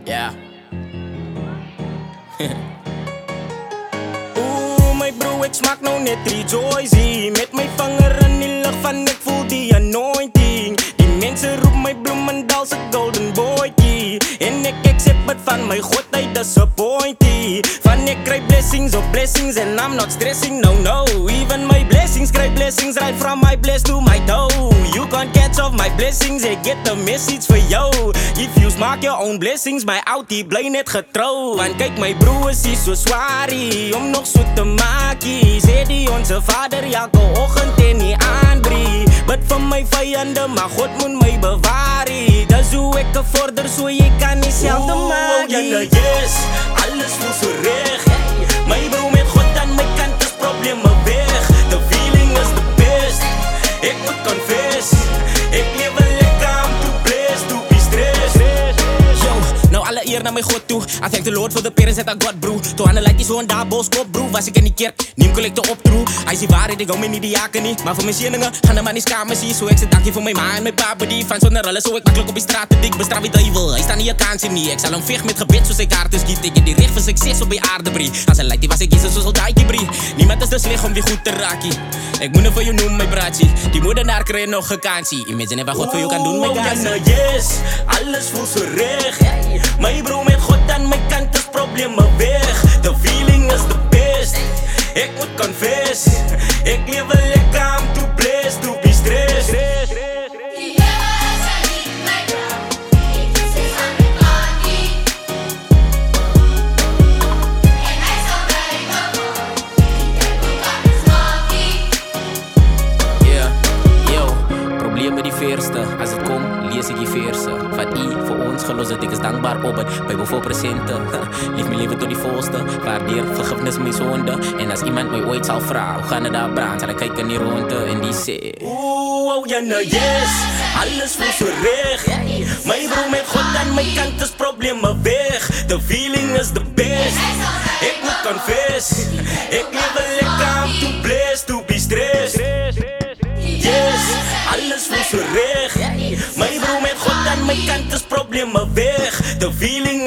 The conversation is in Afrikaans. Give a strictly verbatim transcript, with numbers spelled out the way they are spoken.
Ja. Oeh, my bro, ek smaak nou net rejoicing. Met my vinger in die lucht van ek voel die anointing. Die mense roep my Bloemendaalse golden boykie. En ek accept het van my God, hy disappointie. Van ek kry blessings op blessings and I'm not stressing, no no. Even my blessings kry blessings right from my bless to my toe. You can't catch off my blessings, ek get the message for jou. If you smaak your own blessings, my outie bly net getrou. Want kyk my broer is hier so swaarie, om nog so te maakie. Sê die onze vader elke oggend en die aanbrie. Bid vir my vyande, maar God moet my bewaarie. Dis hoe ek gevorder, so jy kan nie self te maak. Ja, nou yes, alles voel so reg. My bro met God aan my kant is probleme weg. The feeling is the best, ek moet confess. Ek lewe lekker om to bless, to be stressed. Yo, nou alle eer na my God toe. I thank the Lord for the parents that I got, bro. Toe aan die like die so in daar boskop, bro. Was ek in die kerk, neem collecte op, true. Hy sê waarheid, ek hou my nie die jake nie. Maar vir my sieninge, gaan die man nie skaam is hier. So ek sê dankie vir my ma en my papa die van sonder hulle. So ek makkelijk op die straat te dik, bestraf die duivel. Hy staan nie een kans in nie, ek sal hom veeg met gebed soos hy kaartes giet. Ek het die recht vir sukses op die aarde, brie. As hy like die was ek Jesus soos al daaikie, brie. Niemand is te sleg om die goed te raakie. Ek moet nou vir jou noem, my braatsie. Die moordenaar kry nog gekansie. Imagine wat God vir jou kan doen, my gasie. Ja, nou yes, alles voel so reg. My bro met God aan my kant is probleme weg. The feeling is the best, ek moet confess. Ek lewe lekker om to bless, to be stressed. As het kom, lees ek die verse wat u vir ons gelos het, ek is dankbaar op het Bybel vol presente, leef my leven tot die volste. Waardeer vergifnis my sonde. En as iemand my ooit sal vraag, hoe gaan het daar brand, sal ek kyk in die ronde en die sê oeh, oh ja nou yes, alles voel so reg. My bro met God aan my kant is probleme weg. The feeling is the best, ek moet confess. Ek lewe lekker om to bless, to be stressed. Yes, alles voel so reg. My bro met God aan my kant is probleme weg. The feeling